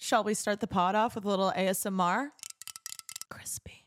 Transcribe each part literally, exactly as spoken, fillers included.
Shall we start the pod off with a little A S M R? Crispy.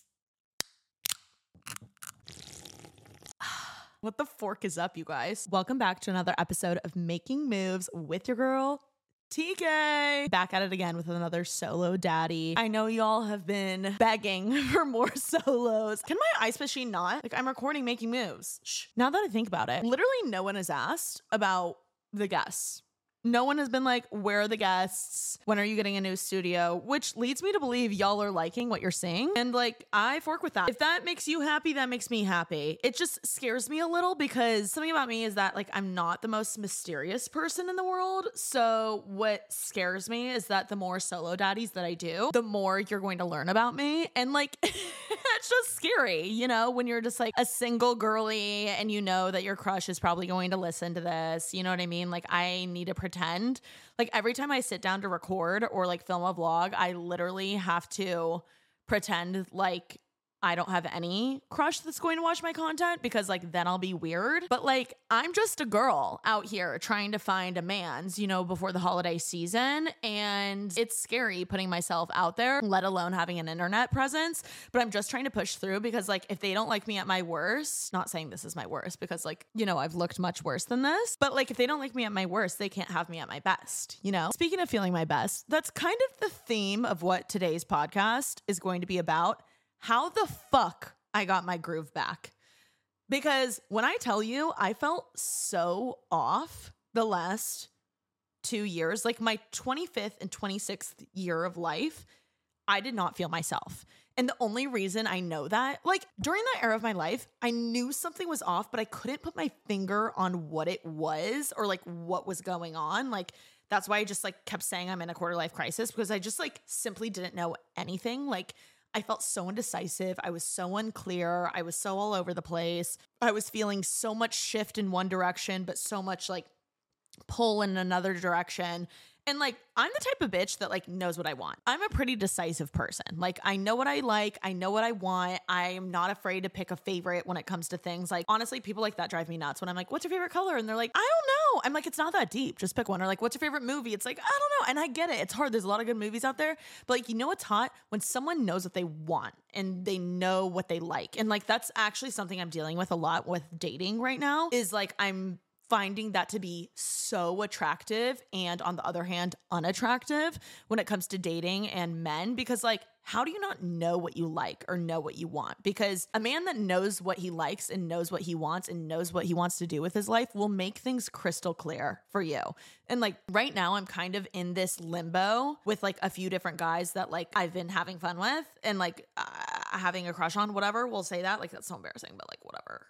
What the fork is up, you guys? Welcome back to another episode of Making Moves with your girl, T K. Back at it again with another solo daddy. I know y'all have been begging for more solos. Can my ice machine not? Like, I'm recording Making Moves. Shh. Now that I think about it, literally no one has asked about the guests. No one has been like, where are the guests? When are you getting a new studio? Which leads me to believe y'all are liking what you're seeing. And like, I fork with that. If that makes you happy, that makes me happy. It just scares me a little because something about me is that like, I'm not the most mysterious person in the world. So what scares me is that the more solo daddies that I do, the more you're going to learn about me. And like, it's just scary, you know, when you're just like a single girly and you know that your crush is probably going to listen to this. You know what I mean? Like, I need to pretend Pretend. Like every time I sit down to record or like film a vlog, I literally have to pretend like I don't have any crush that's going to watch my content because like then I'll be weird. But like I'm just a girl out here trying to find a man's, you know, before the holiday season. And it's scary putting myself out there, let alone having an internet presence. But I'm just trying to push through because like if they don't like me at my worst, not saying this is my worst because like, you know, I've looked much worse than this. But like if they don't like me at my worst, they can't have me at my best, you know? Speaking of feeling my best, that's kind of the theme of what today's podcast is going to be about. How the fuck I got my groove back. Because when I tell you, I felt so off the last two years, like my twenty-fifth and twenty-sixth year of life, I did not feel myself. And the only reason I know that, like during that era of my life, I knew something was off, but I couldn't put my finger on what it was or like what was going on. Like, that's why I just like kept saying I'm in a quarter life crisis because I just like simply didn't know anything. Like, I felt so indecisive. I was so unclear. I was so all over the place. I was feeling so much shift in one direction, but so much like pull in another direction. And like, I'm the type of bitch that like knows what I want. I'm a pretty decisive person. Like, I know what I like. I know what I want. I am not afraid to pick a favorite when it comes to things. Like, honestly, people like that drive me nuts when I'm like, what's your favorite color? And they're like, I don't know. I'm like, it's not that deep. Just pick one. Or like, what's your favorite movie? It's like, I don't know. And I get it. It's hard. There's a lot of good movies out there. But like, you know what's hot? When someone knows what they want and they know what they like. And like, that's actually something I'm dealing with a lot with dating right now is like, I'm finding that to be so attractive and on the other hand, unattractive when it comes to dating and men, because like, how do you not know what you like or know what you want? Because a man that knows what he likes and knows what he wants and knows what he wants to do with his life will make things crystal clear for you. And like right now, I'm kind of in this limbo with like a few different guys that like I've been having fun with and like uh, having a crush on, whatever. We'll say that. Like, that's so embarrassing, but like, whatever.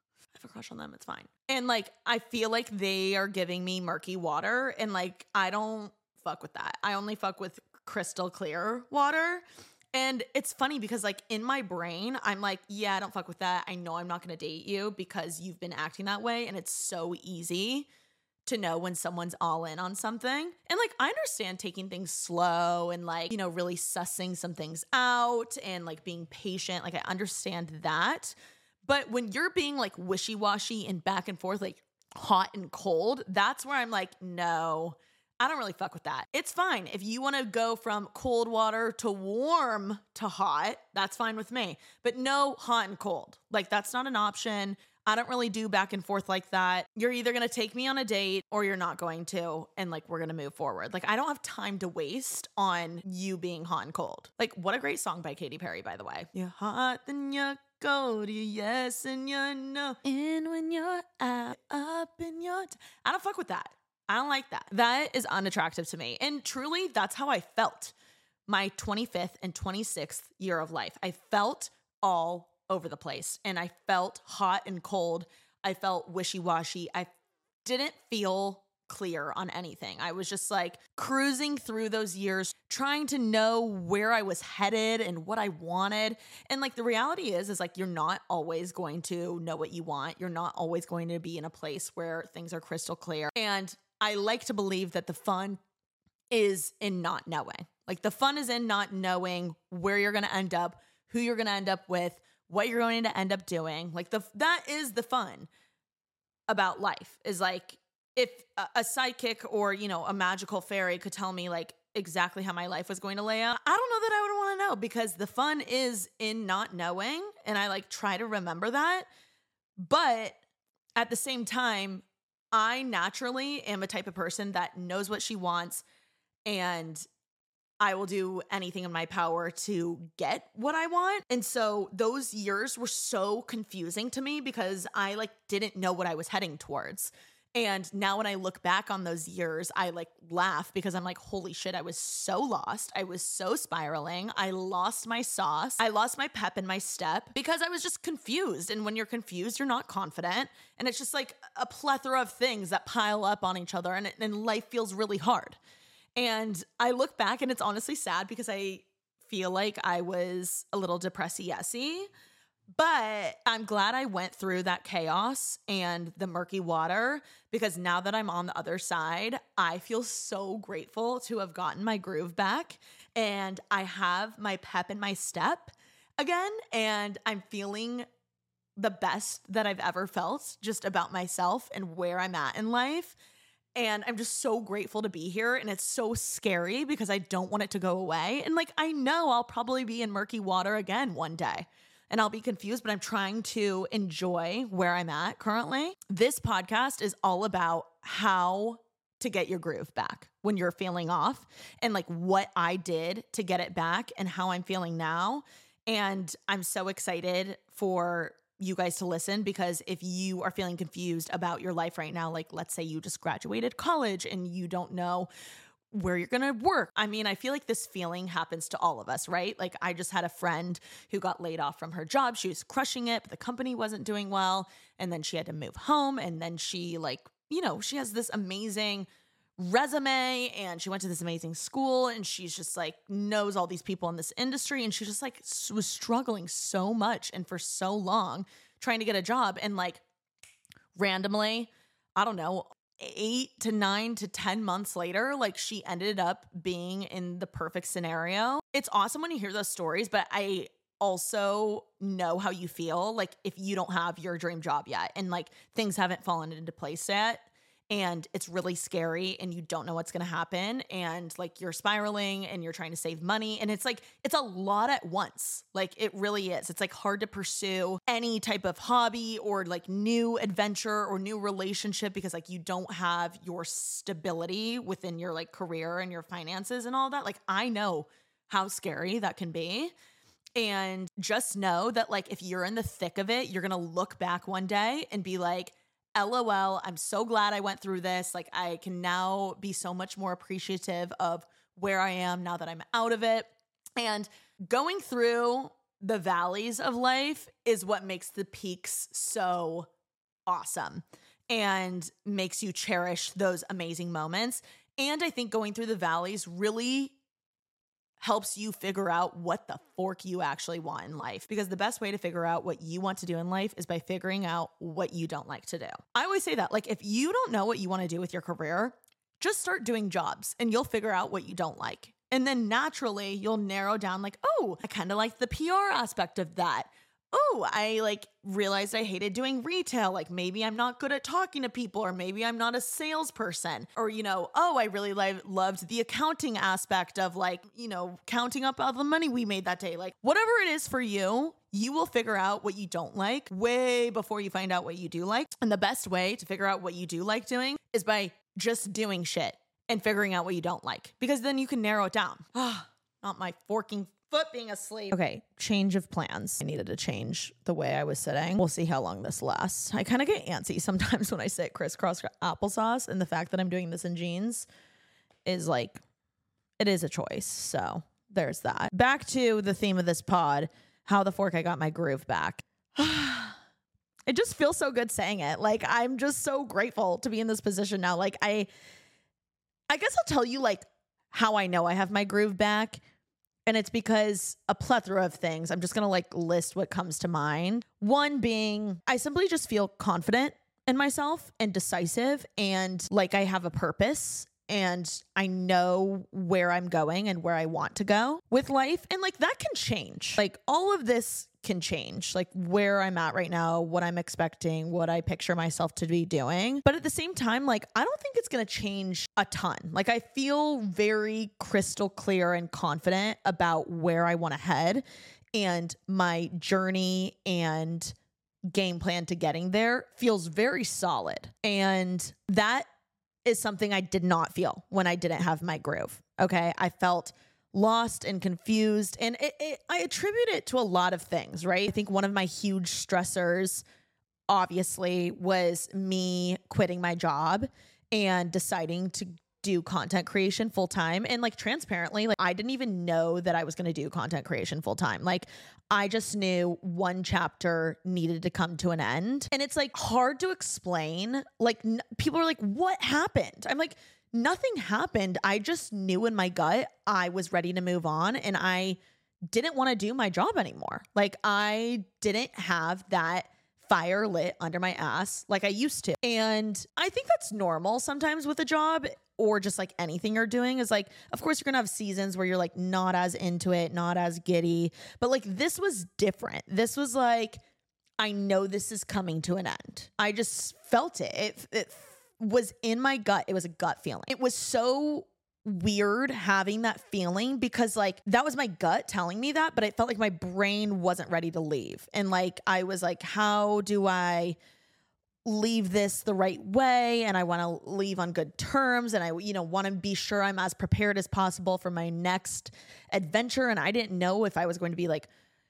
I have a crush on them. It's fine. And like, I feel like they are giving me murky water and like, I don't fuck with that. I only fuck with crystal clear water. And it's funny because like in my brain, I'm like, yeah, I don't fuck with that. I know I'm not going to date you because you've been acting that way. And it's so easy to know when someone's all in on something. And like, I understand taking things slow and like, you know, really sussing some things out and like being patient. Like, I understand that. But when you're being like wishy-washy and back and forth, like hot and cold, that's where I'm like, no, I don't really fuck with that. It's fine. If you want to go from cold water to warm to hot, that's fine with me. But no hot and cold. Like, that's not an option. I don't really do back and forth like that. You're either going to take me on a date or you're not going to. And like, we're going to move forward. Like, I don't have time to waste on you being hot and cold. Like, what a great song by Katy Perry, by the way. You're hot, then you're cold, you yes and you no. And when you're out, up in your t- I don't fuck with that. I don't like that. That is unattractive to me. And truly, that's how I felt my twenty-fifth and twenty-sixth year of life. I felt all over the place and I felt hot and cold. I felt wishy-washy. I didn't feel clear on anything. I was just like cruising through those years, trying to know where I was headed and what I wanted. And like, the reality is, is like, you're not always going to know what you want. You're not always going to be in a place where things are crystal clear. And I like to believe that the fun is in not knowing. Like, the fun is in not knowing where you're going to end up, who you're going to end up with, what you're going to end up doing. Like, the that is the fun about life, is like, if a sidekick or, you know, a magical fairy could tell me like, exactly how my life was going to lay out, I don't know that I would want to know, because the fun is in not knowing. And I like try to remember that. But at the same time, I naturally am a type of person that knows what she wants, and I will do anything in my power to get what I want. And so those years were so confusing to me because I like didn't know what I was heading towards. And now when I look back on those years, I like laugh because I'm like, holy shit, I was so lost. I was so spiraling. I lost my sauce. I lost my pep and my step because I was just confused. And when you're confused, you're not confident. And it's just like a plethora of things that pile up on each other, and, it, and life feels really hard. And I look back and it's honestly sad because I feel like I was a little depressy-yessy. But I'm glad I went through that chaos and the murky water, because now that I'm on the other side, I feel so grateful to have gotten my groove back, and I have my pep in my step again, and I'm feeling the best that I've ever felt just about myself and where I'm at in life. And I'm just so grateful to be here. And it's so scary because I don't want it to go away. And like, I know I'll probably be in murky water again one day, and I'll be confused, but I'm trying to enjoy where I'm at currently. This podcast is all about how to get your groove back when you're feeling off, and like what I did to get it back and how I'm feeling now. And I'm so excited for you guys to listen, because if you are feeling confused about your life right now, like let's say you just graduated college and you don't know where you're going to work. I mean, I feel like this feeling happens to all of us, right? Like I just had a friend who got laid off from her job. She was crushing it, but the company wasn't doing well. And then she had to move home. And then she like, you know, she has this amazing resume and she went to this amazing school, and she's just like knows all these people in this industry. And she just like was struggling so much and for so long trying to get a job. And like randomly, I don't know, eight to nine to ten months later, like she ended up being in the perfect scenario. It's awesome when you hear those stories, but I also know how you feel like if you don't have your dream job yet and like things haven't fallen into place yet, and it's really scary and you don't know what's going to happen, and like you're spiraling and you're trying to save money, and it's like it's a lot at once. Like it really is. It's like hard to pursue any type of hobby or like new adventure or new relationship because like you don't have your stability within your like career and your finances and all that. Like I know how scary that can be. And just know that like if you're in the thick of it, you're going to look back one day and be like, LOL, I'm so glad I went through this. Like I can now be so much more appreciative of where I am now that I'm out of it. And going through the valleys of life is what makes the peaks so awesome and makes you cherish those amazing moments. And I think going through the valleys really helps you figure out what the fork you actually want in life. Because the best way to figure out what you want to do in life is by figuring out what you don't like to do. I always say that, like, if you don't know what you want to do with your career, just start doing jobs and you'll figure out what you don't like. And then naturally you'll narrow down like, oh, I kind of like the P R aspect of that. Oh, I like realized I hated doing retail. Like maybe I'm not good at talking to people, or maybe I'm not a salesperson, or, you know, oh, I really li- loved the accounting aspect of like, you know, counting up all the money we made that day. Like whatever it is for you, you will figure out what you don't like way before you find out what you do like. And the best way to figure out what you do like doing is by just doing shit and figuring out what you don't like, because then you can narrow it down. Ah, not my forking foot being asleep. Okay, change of plans. I needed to change the way I was sitting. We'll see how long this lasts. I kind of get antsy sometimes when I sit crisscross applesauce, and the fact that I'm doing this in jeans is like, it is a choice. So there's that. Back to the theme of this pod, how the fork I got my groove back. It just feels so good saying it. Like, I'm just so grateful to be in this position now. Like, I, I guess I'll tell you like how I know I have my groove back. And it's because a plethora of things. I'm just going to like list what comes to mind. One being, I simply just feel confident in myself and decisive, and like I have a purpose, and I know where I'm going and where I want to go with life. And like that can change. Like all of this can change, like where I'm at right now, what I'm expecting, what I picture myself to be doing. But at the same time, like, I don't think it's going to change a ton. Like, I feel very crystal clear and confident about where I want to head, and my journey and game plan to getting there feels very solid. And that is something I did not feel when I didn't have my groove. Okay. I felt lost and confused, and it, it, I attribute it to a lot of things, right? I think one of my huge stressors, obviously, was me quitting my job and deciding to do content creation full time. And like, transparently, like, I didn't even know that I was going to do content creation full time. Like, I just knew one chapter needed to come to an end. And it's like hard to explain. Like, n- people are like, what happened? I'm like, nothing happened. I just knew in my gut I was ready to move on, and I didn't want to do my job anymore. Like, I didn't have that fire lit under my ass like I used to. And I think that's normal sometimes with a job, or just like anything you're doing, is like, of course, you're going to have seasons where you're like not as into it, not as giddy. But like, this was different. This was like, I know this is coming to an end. I just felt it. It, it was in my gut. It was a gut feeling. It was so weird having that feeling, because like, that was my gut telling me that, but it felt like my brain wasn't ready to leave. And like, I was like, how do I leave this the right way? And I want to leave on good terms. And I, you know, want to be sure I'm as prepared as possible for my next adventure. And I didn't know if I was going to be like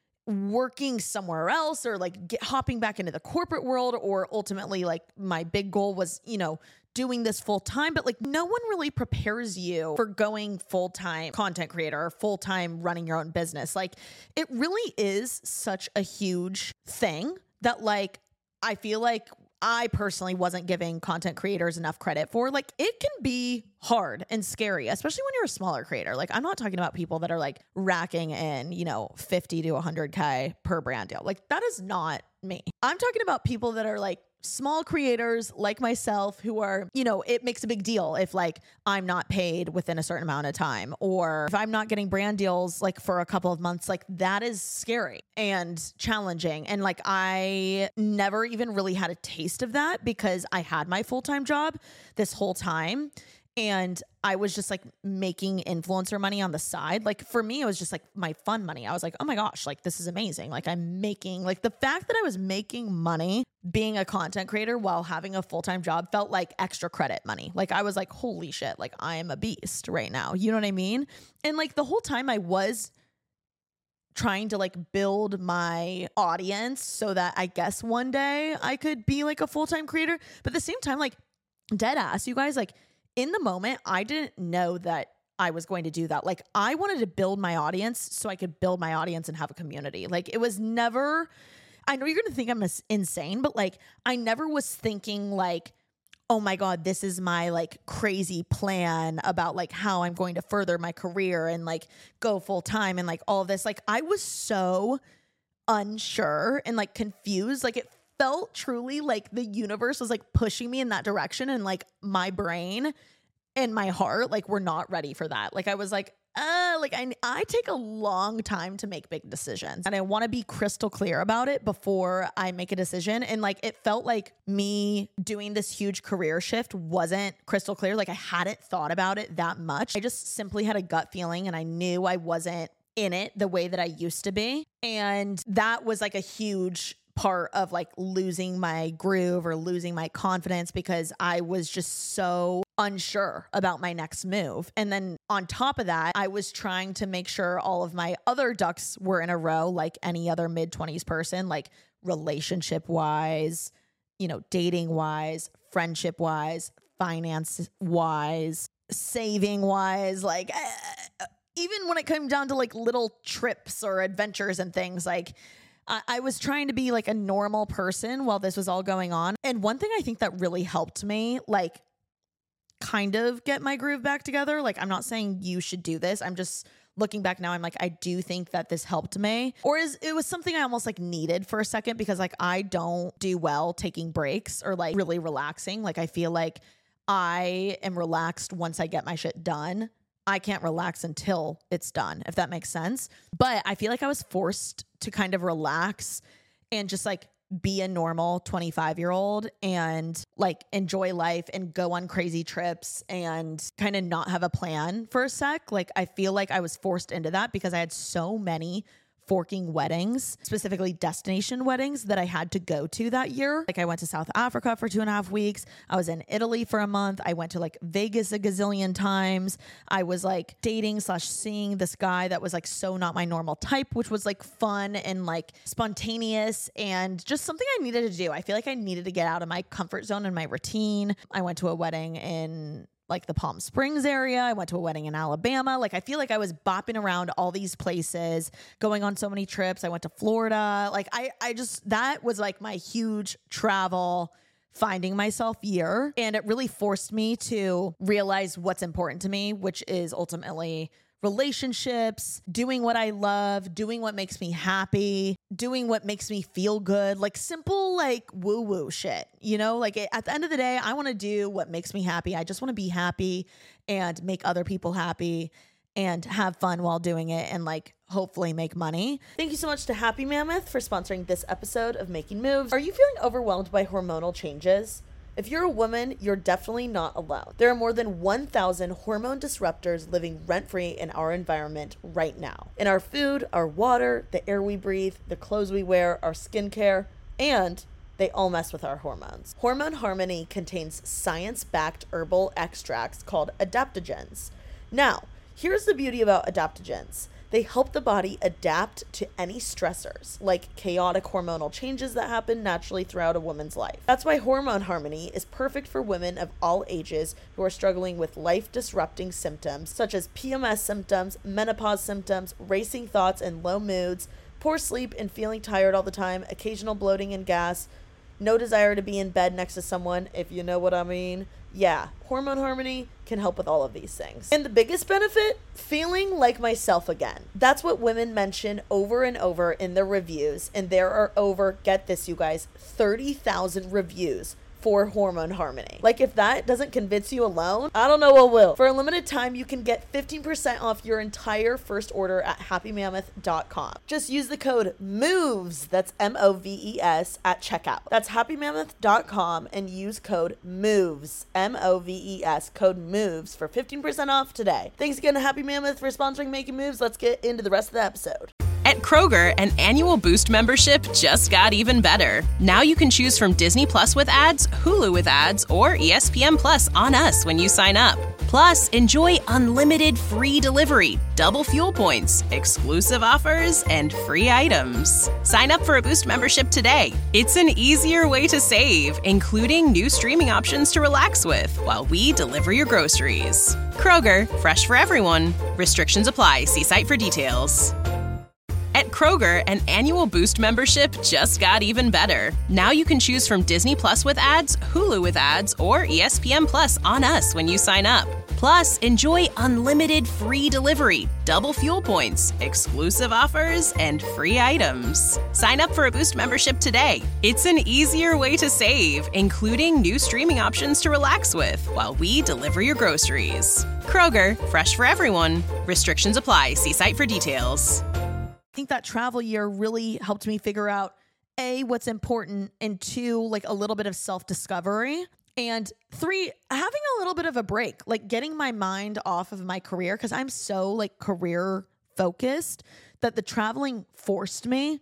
working somewhere else, or like get, hopping back into the corporate world, or ultimately like my big goal was, you know, doing this full time. But like, no one really prepares you for going full time content creator or full time running your own business. Like, it really is such a huge thing that like, I feel like I personally wasn't giving content creators enough credit for. Like, it can be hard and scary, especially when you're a smaller creator. Like, I'm not talking about people that are like racking in, you know, fifty to one hundred K per brand deal. Like, that is not me. I'm talking about people that are like small creators like myself, who are, you know, it makes a big deal if like I'm not paid within a certain amount of time, or if I'm not getting brand deals like for a couple of months. Like, that is scary and challenging. And like, I never even really had a taste of that, because I had my full-time job this whole time. And I was just like making influencer money on the side. Like, for me, it was just like my fun money. I was like, oh my gosh, like, this is amazing. Like, I'm making, like, the fact that I was making money being a content creator while having a full-time job felt like extra credit money. Like, I was like, holy shit, like, I am a beast right now. You know what I mean? And like, the whole time I was trying to like build my audience so that I guess one day I could be like a full-time creator. But at the same time, like, dead ass, you guys, like, in the moment, I didn't know that I was going to do that. Like, I wanted to build my audience so I could build my audience and have a community. Like, it was never, I know you're going to think I'm insane, but like, I never was thinking like, oh my God, this is my like crazy plan about like how I'm going to further my career and like go full time and like all this. Like, I was so unsure and like confused. Like, it felt truly like the universe was like pushing me in that direction, and like my brain and my heart like were not ready for that. Like, I was like, uh, like I, I take a long time to make big decisions, and I want to be crystal clear about it before I make a decision. And like, it felt like me doing this huge career shift wasn't crystal clear. Like, I hadn't thought about it that much. I just simply had a gut feeling, and I knew I wasn't in it the way that I used to be. And that was like a huge part of like losing my groove or losing my confidence, because I was just so unsure about my next move. And then on top of that, I was trying to make sure all of my other ducks were in a row, like any other mid twenties person, like relationship wise, you know, dating wise, friendship wise, finance wise, saving wise, like uh, even when it came down to like little trips or adventures and things, like I was trying to be like a normal person while this was all going on. And one thing I think that really helped me, like, kind of get my groove back together. Like, I'm not saying you should do this. I'm just looking back now. I'm like, I do think that this helped me, or is it was something I almost like needed for a second, because like, I don't do well taking breaks or like really relaxing. Like, I feel like I am relaxed once I get my shit done. I can't relax until it's done, if that makes sense. But I feel like I was forced to kind of relax and just like be a normal twenty-five year old and like enjoy life and go on crazy trips and kind of not have a plan for a sec. Like I feel like I was forced into that because I had so many forking weddings, specifically destination weddings that I had to go to that year. Like I went to South Africa for two and a half weeks. I was in Italy for a month. I went to like Vegas a gazillion times. I was like dating slash seeing this guy that was like so not my normal type, which was like fun and like spontaneous and just something I needed to do. I feel like I needed to get out of my comfort zone and my routine. I went to a wedding in like the Palm Springs area. I went to a wedding in Alabama. Like I feel like I was bopping around all these places, going on so many trips. I went to Florida. Like I, I just, that was like my huge travel finding myself year. And it really forced me to realize what's important to me, which is ultimately relationships, doing what I love, doing what makes me happy, doing what makes me feel good, like simple, like woo woo shit, you know, like it, at the end of the day, I want to do what makes me happy. I just want to be happy and make other people happy and have fun while doing it and like hopefully make money. Thank you so much to Happy Mammoth for sponsoring this episode of Making Moves. Are you feeling overwhelmed by hormonal changes? If you're a woman, you're definitely not alone. There are more than one thousand hormone disruptors living rent-free in our environment right now. In our food, our water, the air we breathe, the clothes we wear, our skincare, and they all mess with our hormones. Hormone Harmony contains science-backed herbal extracts called adaptogens. Now, here's the beauty about adaptogens. They help the body adapt to any stressors, like chaotic hormonal changes that happen naturally throughout a woman's life. That's why Hormone Harmony is perfect for women of all ages who are struggling with life-disrupting symptoms, such as P M S symptoms, menopause symptoms, racing thoughts and low moods, poor sleep and feeling tired all the time, occasional bloating and gas, no desire to be in bed next to someone, if you know what I mean. Yeah, Hormone Harmony can help with all of these things. And the biggest benefit? Feeling like myself again. That's what women mention over and over in their reviews. And there are over, get this you guys, thirty thousand reviews for Hormone Harmony. Like if that doesn't convince you alone, I don't know what will. For a limited time, you can get fifteen percent off your entire first order at happy mammoth dot com. Just use the code MOVES, that's M O V E S, at checkout. That's happy mammoth dot com and use code MOVES, M O V E S, code MOVES for fifteen percent off today. Thanks again to Happy Mammoth for sponsoring Making Moves. Let's get into the rest of the episode. At Kroger, an annual Boost membership just got even better. Now you can choose from Disney Plus with ads, Hulu with ads, or E S P N Plus on us when you sign up. Plus, enjoy unlimited free delivery, double fuel points, exclusive offers, and free items. Sign up for a Boost membership today. It's an easier way to save, including new streaming options to relax with while we deliver your groceries. Kroger, fresh for everyone. Restrictions apply. See site for details. At Kroger, an annual Boost membership just got even better. Now you can choose from Disney Plus with ads, Hulu with ads, or E S P N Plus on us when you sign up. Plus, enjoy unlimited free delivery, double fuel points, exclusive offers, and free items. Sign up for a Boost membership today. It's an easier way to save, including new streaming options to relax with while we deliver your groceries. Kroger, fresh for everyone. Restrictions apply. See site for details. I think that travel year really helped me figure out A, what's important, and two, like a little bit of self-discovery, and three, having a little bit of a break, like getting my mind off of my career, because I'm so like career focused that the traveling forced me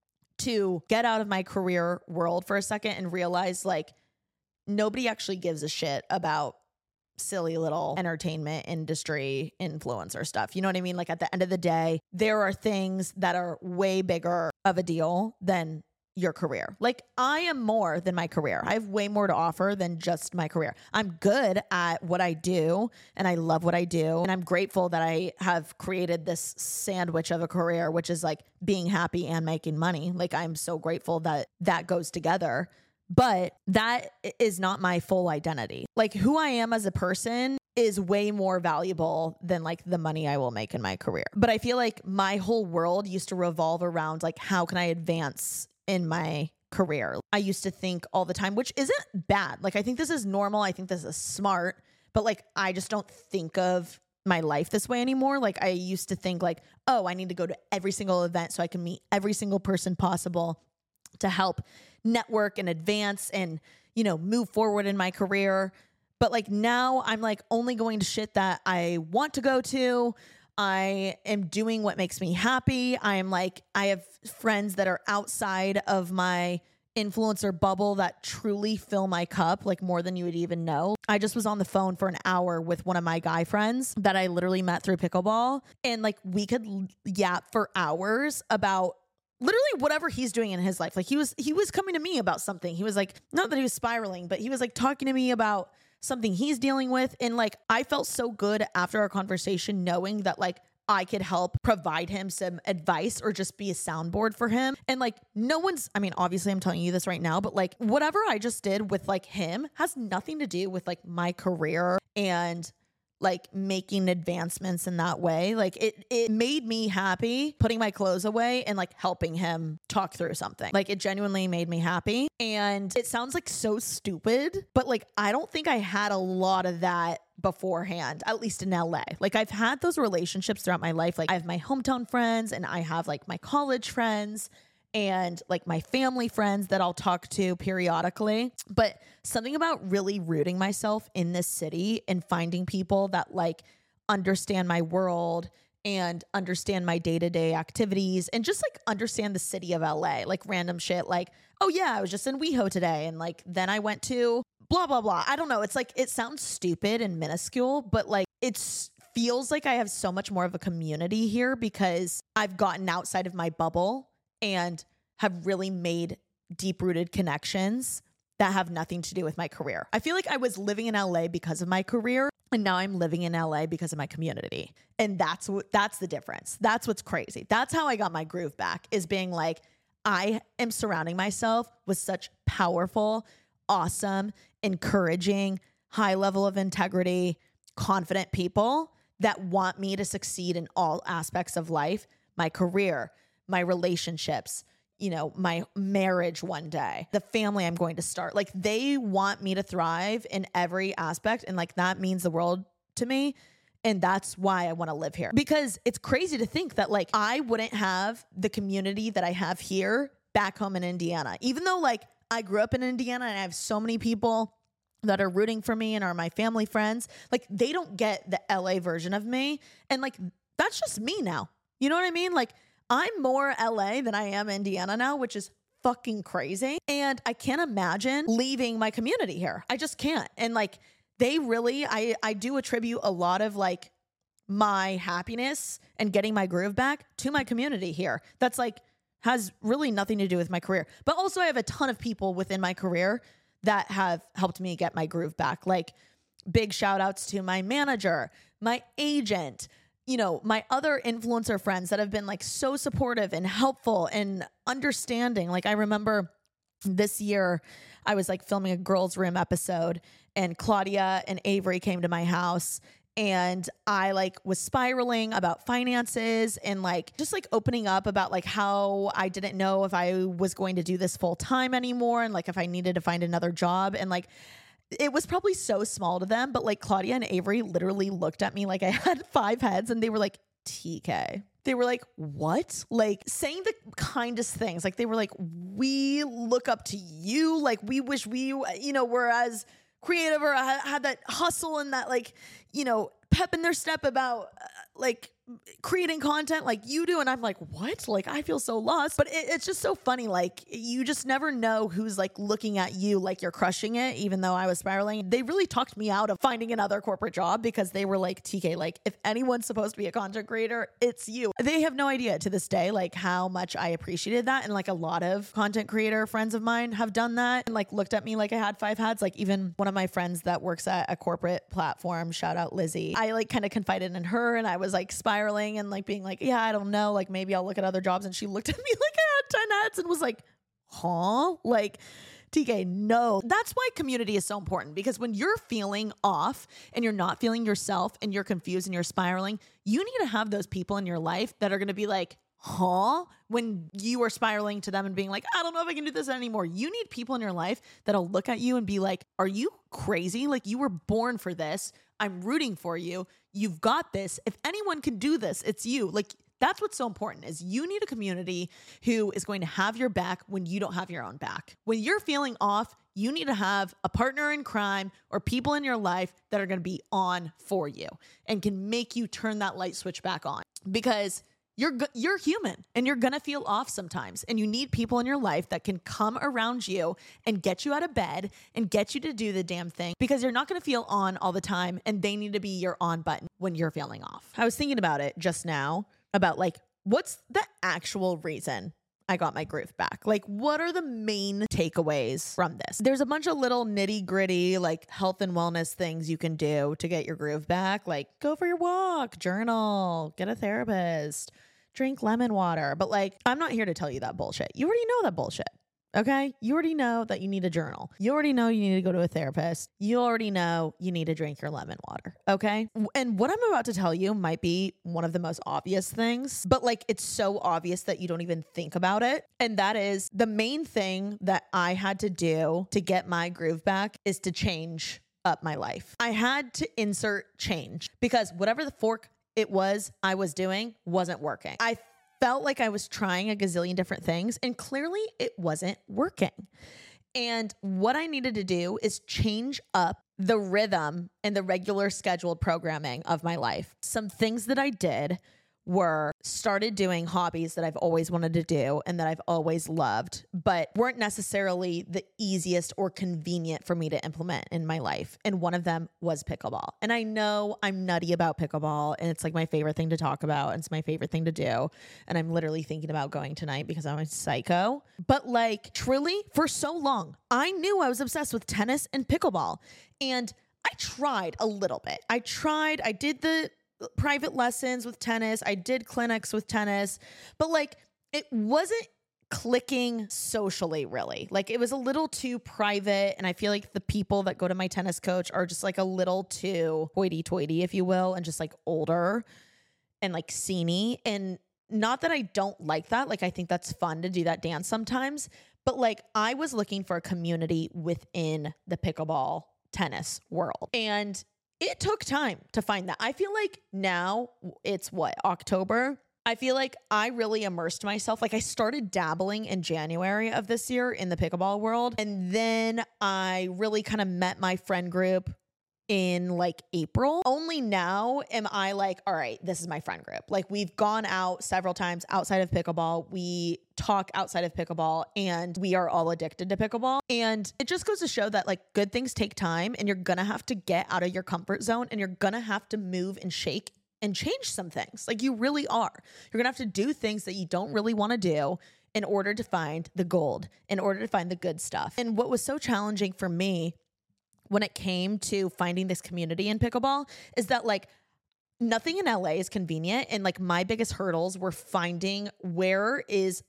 to get out of my career world for a second and realize like nobody actually gives a shit about silly little entertainment industry influencer stuff. You know what I mean? Like at the end of the day, there are things that are way bigger of a deal than your career. Like I am more than my career. I have way more to offer than just my career. I'm good at what I do and I love what I do. And I'm grateful that I have created this sandwich of a career, which is like being happy and making money. Like I'm so grateful that that goes together. But that is not my full identity. Like who I am as a person is way more valuable than like the money I will make in my career. But I feel like my whole world used to revolve around like, how can I advance in my career? I used to think all the time, which isn't bad. Like I think this is normal. I think this is smart, but like I just don't think of my life this way anymore. Like I used to think like, oh, I need to go to every single event so I can meet every single person possible to help network and advance and, you know, move forward in my career. But like now I'm like only going to shit that I want to go to. I am doing what makes me happy. I am like, I have friends that are outside of my influencer bubble that truly fill my cup, like more than you would even know. I just was on the phone for an hour with one of my guy friends that I literally met through pickleball. And like we could yap for hours about literally whatever he's doing in his life. Like he was, he was coming to me about something. He was like, not that he was spiraling, but he was like talking to me about something he's dealing with. And like, I felt so good after our conversation knowing that like I could help provide him some advice or just be a soundboard for him. And like, no one's, I mean, obviously I'm telling you this right now, but like whatever I just did with like him has nothing to do with like my career and like making advancements in that way. Like it, it made me happy putting my clothes away and like helping him talk through something. Like it genuinely made me happy. And it sounds like so stupid, but like, I don't think I had a lot of that beforehand, at least in L A. Like I've had those relationships throughout my life. Like I have my hometown friends and I have like my college friends and like my family friends that I'll talk to periodically. But something about really rooting myself in this city and finding people that like understand my world and understand my day-to-day activities and just like understand the city of L A, like random shit. Like, oh yeah, I was just in WeHo today. And like, then I went to blah, blah, blah. I don't know. It's like, it sounds stupid and minuscule, but like it's feels like I have so much more of a community here because I've gotten outside of my bubble and have really made deep-rooted connections that have nothing to do with my career. I feel like I was living in L A because of my career, and now I'm living in L A because of my community. And that's what that's the difference. That's what's crazy. That's how I got my groove back, is being like, I am surrounding myself with such powerful, awesome, encouraging, high level of integrity, confident people that want me to succeed in all aspects of life, my career, my relationships, you know, my marriage one day, the family I'm going to start. Like they want me to thrive in every aspect. And like, that means the world to me. And that's why I want to live here, because it's crazy to think that like, I wouldn't have the community that I have here back home in Indiana, even though like I grew up in Indiana and I have so many people that are rooting for me and are my family friends. Like they don't get the L A version of me. And like, that's just me now. You know what I mean? Like, I'm more L A than I am Indiana now, which is fucking crazy. And I can't imagine leaving my community here. I just can't. And like, they really, I, I do attribute a lot of like my happiness and getting my groove back to my community here. That's like, has really nothing to do with my career. But also I have a ton of people within my career that have helped me get my groove back. Like big shout outs to my manager, my agent, you know, my other influencer friends that have been like so supportive and helpful and understanding. Like I remember this year I was like filming a Girls Room episode and Claudia and Avery came to my house and I like was spiraling about finances and like just like opening up about like how I didn't know if I was going to do this full time anymore and like if I needed to find another job. And like it was probably so small to them, but like Claudia and Avery literally looked at me like I had five heads and they were like, T K. They were like, what? Like saying the kindest things. Like they were like, we look up to you. Like we wish we, you know, were as creative or had that hustle and that like, you know, pep in their step about uh, like creating content like you do. And I'm like, what? Like, I feel so lost, but it, it's just so funny. Like you just never know who's like looking at you like you're crushing it, even though I was spiraling. They really talked me out of finding another corporate job because they were like, T K, like if anyone's supposed to be a content creator, it's you. They have no idea to this day, like how much I appreciated that. And like a lot of content creator friends of mine have done that and like looked at me like I had five hats. Like even one of my friends that works at a corporate platform, shout out Lizzie. I like kind of confided in her and I was like spiraling and like being like, yeah, I don't know, like maybe I'll look at other jobs. And she looked at me like I had ten hats and was like, huh? Like, T K, no. That's why community is so important, because when you're feeling off and you're not feeling yourself and you're confused and you're spiraling, you need to have those people in your life that are going to be like, huh? When you are spiraling to them and being like, I don't know if I can do this anymore. You need people in your life that'll look at you and be like, are you crazy? Like, you were born for this. I'm rooting for you. You've got this. If anyone can do this, it's you. Like, that's what's so important is you need a community who is going to have your back when you don't have your own back. When you're feeling off, you need to have a partner in crime or people in your life that are going to be on for you and can make you turn that light switch back on, because You're you're human and you're going to feel off sometimes, and you need people in your life that can come around you and get you out of bed and get you to do the damn thing, because you're not going to feel on all the time, and they need to be your on button when you're feeling off. I was thinking about it just now about like, what's the actual reason I got my groove back? Like, what are the main takeaways from this? There's a bunch of little nitty gritty, like health and wellness things you can do to get your groove back. Like, go for your walk, journal, get a therapist, drink lemon water. But like, I'm not here to tell you that bullshit. You already know that bullshit. Okay. You already know that you need a journal. You already know you need to go to a therapist. You already know you need to drink your lemon water. Okay. And what I'm about to tell you might be one of the most obvious things, but like, it's so obvious that you don't even think about it. And that is the main thing that I had to do to get my groove back is to change up my life. I had to insert change, because whatever the fork it was I was doing wasn't working. I felt like I was trying a gazillion different things, and clearly it wasn't working. And what I needed to do is change up the rhythm and the regular scheduled programming of my life. Some things that I did were started doing hobbies that I've always wanted to do and that I've always loved, but weren't necessarily the easiest or convenient for me to implement in my life. And one of them was pickleball. And I know I'm nutty about pickleball, and it's like my favorite thing to talk about. And it's my favorite thing to do. And I'm literally thinking about going tonight because I'm a psycho. But like, truly, for so long, I knew I was obsessed with tennis and pickleball. And I tried a little bit. I tried, I did the private lessons with tennis. I did clinics with tennis, but like, it wasn't clicking socially, really. Like, it was a little too private. And I feel like the people that go to my tennis coach are just like a little too hoity-toity, if you will, and just like older and like sceney. And not that I don't like that. Like, I think that's fun to do that dance sometimes, but like, I was looking for a community within the pickleball tennis world. And it took time to find that. I feel like now it's what, October? I feel like I really immersed myself. Like, I started dabbling in January of this year in the pickleball world. And then I really kind of met my friend group in like April. Only now am I like, all right, this is my friend group. Like, we've gone out several times outside of pickleball. We talk outside of pickleball, and we are all addicted to pickleball. And it just goes to show that like, good things take time, and you're going to have to get out of your comfort zone, and you're going to have to move and shake and change some things. Like, you really are. You're going to have to do things that you don't really want to do in order to find the gold, in order to find the good stuff. And what was so challenging for me when it came to finding this community in pickleball is that like, nothing in L A is convenient. And like, my biggest hurdles were finding where is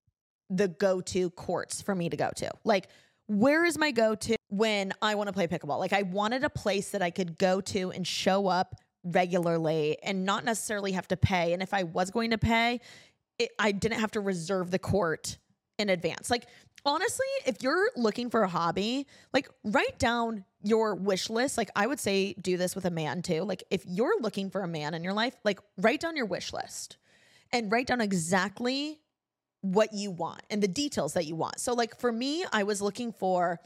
the go-to courts for me to go to. Like, where is my go-to when I want to play pickleball? Like, I wanted a place that I could go to and show up regularly and not necessarily have to pay. And if I was going to pay, it, I didn't have to reserve the court in advance. Like, honestly, if you're looking for a hobby, like, write down your wish list. Like, I would say do this with a man too. Like, if you're looking for a man in your life, like, write down your wish list and write down exactly what you want and the details that you want. So like, for me, I was looking for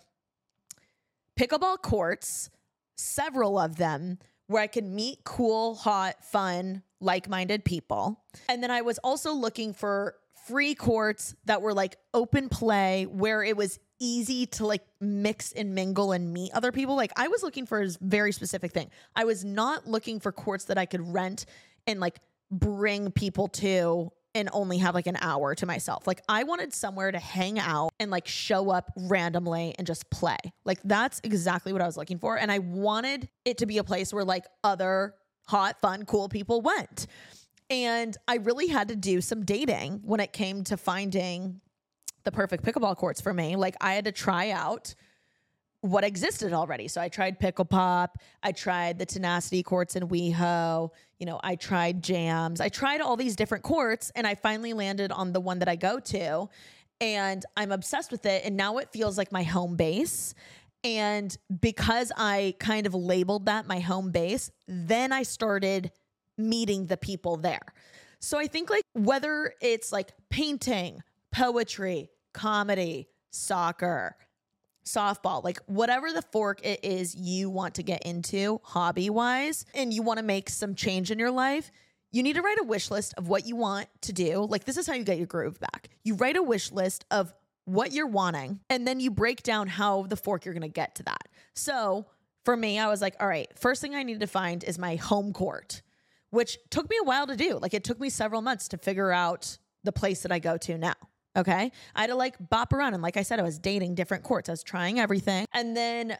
pickleball courts, several of them, where I could meet cool, hot, fun, like-minded people. And then I was also looking for free courts that were like open play, where it was easy to like mix and mingle and meet other people. Like, I was looking for a very specific thing. I was not looking for courts that I could rent and like bring people to and only have like an hour to myself. Like, I wanted somewhere to hang out and like show up randomly and just play. Like, that's exactly what I was looking for. And I wanted it to be a place where like other hot, fun, cool people went. And I really had to do some dating when it came to finding the perfect pickleball courts for me. Like, I had to try out what existed already. So I tried Pickle Pop. I tried the Tenacity courts in WeHo. You know, I tried Jams. I tried all these different courts, and I finally landed on the one that I go to, and I'm obsessed with it. And now it feels like my home base. And because I kind of labeled that my home base, then I started meeting the people there. So I think like whether it's like painting, poetry, comedy, soccer, softball, like whatever the fork it is you want to get into hobby wise, and you want to make some change in your life, you need to write a wish list of what you want to do. Like this is how you get your groove back. You write a wish list of what you're wanting, and then you break down how the fork you're going to get to that. So for me, I was like, all right, first thing I need to find is my home court, which took me a while to do. Like it took me several months to figure out the place that I go to now. Okay. I had to like bop around. And like I said, I was dating different courts. I was trying everything. And then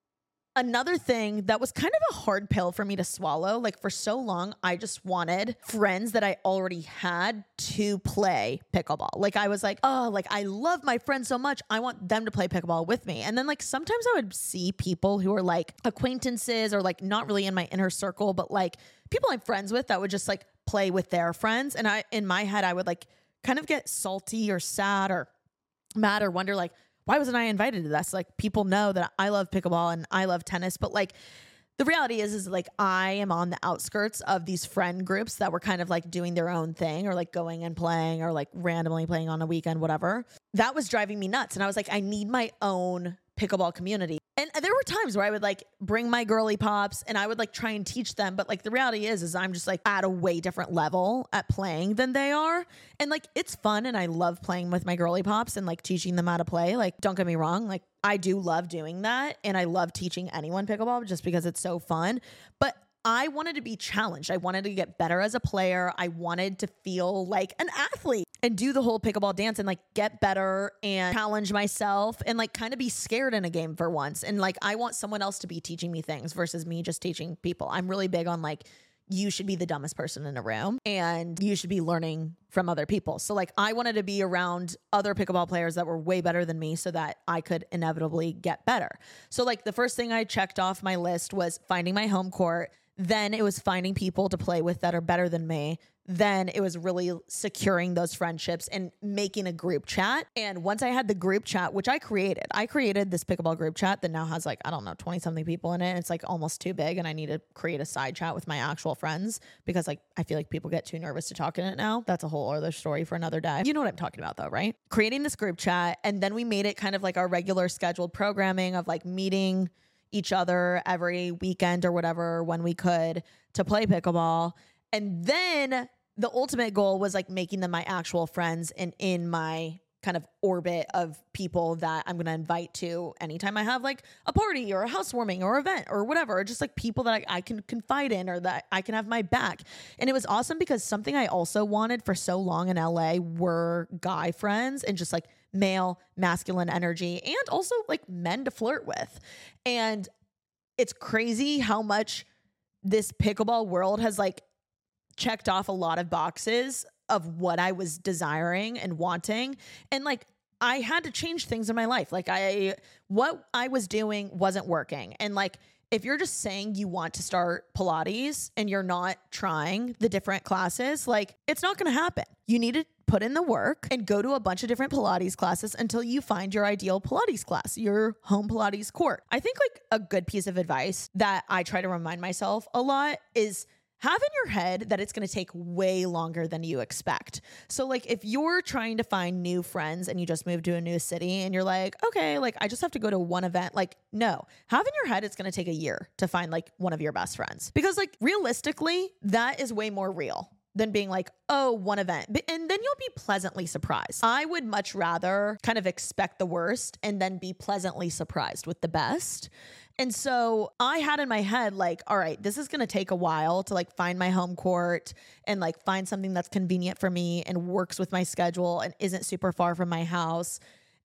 another thing that was kind of a hard pill for me to swallow, like for so long, I just wanted friends that I already had to play pickleball. Like I was like, oh, like I love my friends so much. I want them to play pickleball with me. And then like sometimes I would see people who are like acquaintances or like not really in my inner circle, but like people I'm friends with that would just like play with their friends. And I, in my head, I would like kind of get salty or sad or mad or wonder like, why wasn't I invited to this? Like people know that I love pickleball and I love tennis, but like the reality is, is like I am on the outskirts of these friend groups that were kind of like doing their own thing or like going and playing or like randomly playing on a weekend, whatever. That was driving me nuts. And I was like, I need my own pickleball community. And there were times where I would like bring my girly pops and I would like try and teach them. But like the reality is, is I'm just like at a way different level at playing than they are. And like, it's fun. And I love playing with my girly pops and like teaching them how to play. Like, don't get me wrong. Like I do love doing that. And I love teaching anyone pickleball just because it's so fun. But I wanted to be challenged. I wanted to get better as a player. I wanted to feel like an athlete and do the whole pickleball dance and like get better and challenge myself and like kind of be scared in a game for once. And like, I want someone else to be teaching me things versus me just teaching people. I'm really big on like, you should be the dumbest person in a room and you should be learning from other people. So like, I wanted to be around other pickleball players that were way better than me so that I could inevitably get better. So like the first thing I checked off my list was finding my home court. Then it was finding people to play with that are better than me. Then it was really securing those friendships and making a group chat. And once I had the group chat, which I created, I created this pickleball group chat that now has like, I don't know, twenty something people in it. It's like almost too big. And I need to create a side chat with my actual friends because like, I feel like people get too nervous to talk in it now. That's a whole other story for another day. You know what I'm talking about though, right? Creating this group chat. And then we made it kind of like our regular scheduled programming of like meeting each other every weekend or whatever when we could to play pickleball. And then the ultimate goal was like making them my actual friends and in my kind of orbit of people that I'm going to invite to anytime I have like a party or a housewarming or event or whatever, or just like people that I, I can confide in or that I can have my back. And it was awesome because something I also wanted for so long in L A were guy friends and just like male masculine energy and also like men to flirt with. And it's crazy how much this pickleball world has like checked off a lot of boxes of what I was desiring and wanting. And like, I had to change things in my life. Like I, what I was doing wasn't working. And like, if you're just saying you want to start Pilates and you're not trying the different classes, like it's not going to happen. You need to put in the work and go to a bunch of different Pilates classes until you find your ideal Pilates class, your home Pilates court. I think like a good piece of advice that I try to remind myself a lot is have in your head that it's going to take way longer than you expect. So like if you're trying to find new friends and you just moved to a new city and you're like, okay, like I just have to go to one event. Like, no, have in your head it's going to take a year to find like one of your best friends. Because like realistically, that is way more real than being like, oh, one event. And then you'll be pleasantly surprised. I would much rather kind of expect the worst and then be pleasantly surprised with the best. And so I had in my head, like, all right, this is going to take a while to like find my home court and like find something that's convenient for me and works with my schedule and isn't super far from my house.